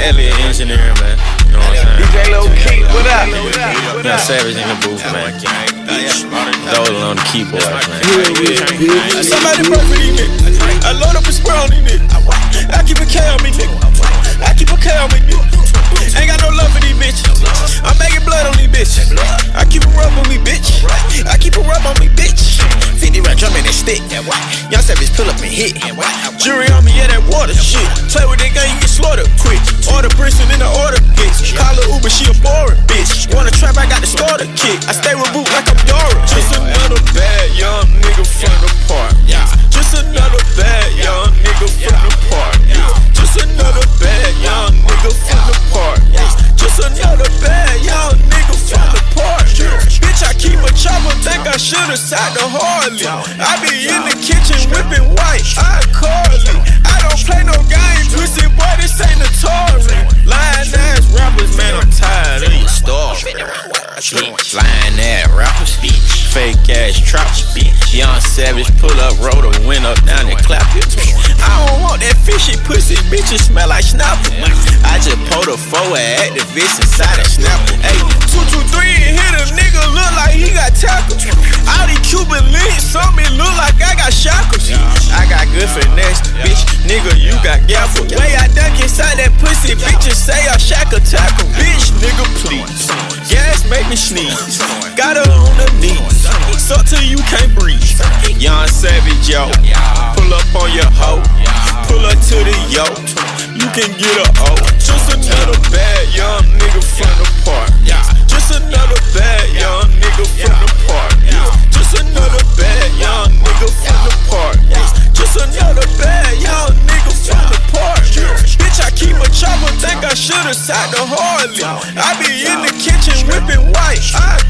Elliot engineer, man. You know what I'm saying? DJ Lil Keith, what up? Young Savage in the booth, man. Dolan on the keyboard, man. Somebody pray for these niggas. I load up a spray on these niggas. I keep a K on me, nigga. I keep a K on me, nigga. Ain't got no love for these bitches. I'm making blood on these bitches. I keep a rub on me, bitch. I keep a rub on me, bitch. 50 round drum in that stick. Young Savage pull up and hit. Jury on me, yeah, that water shit. Play with that gun, you get slaughtered quick. Order Brinson in the order, bitch. Call her Uber, she a boring bitch. Wanna trap, I got the starter kick. I stay with boot like I'm Dora. Just another bad young nigga from the park. Just another bad young nigga from the park. Just another bad young nigga from the park. Just another bad young nigga from the park. Bitch, I keep a chopper, think I should've sat the Harley. I be in the kitchen whipping white, I Carly. I don't play no game, pussy boy, this ain't a Tory. Lying ass rappers, man, I'm tired of your story. Lying ass rappers, fake ass trappers. Young Savage pull up, roll the wind up, down and clap it. I don't want that fishy pussy, bitches smell like snapper. I just pulled a 4 activist inside a snapper. Hey, 223 and hit a nigga, look like he got tackled. All these Cuban links on me look like I got shackles. I got good finesse, bitch, nigga, you got gaffle. Way I dunk inside that pussy, bitches say I shack a tackle. Bitch, nigga, please. Gas make me sneeze. Got her on her knees. Suck till you can't breathe. Young Savage, yo. Pull up on your hoe. Pull up to the yo. You can get a O. Just another bad young nigga from the park. Just another bad young nigga from the park. Just another bad young nigga from the park. Just another bad young nigga from the park. Bitch, I keep a chopper, think I should've sat the Harley. I be in the kitchen whipping white, I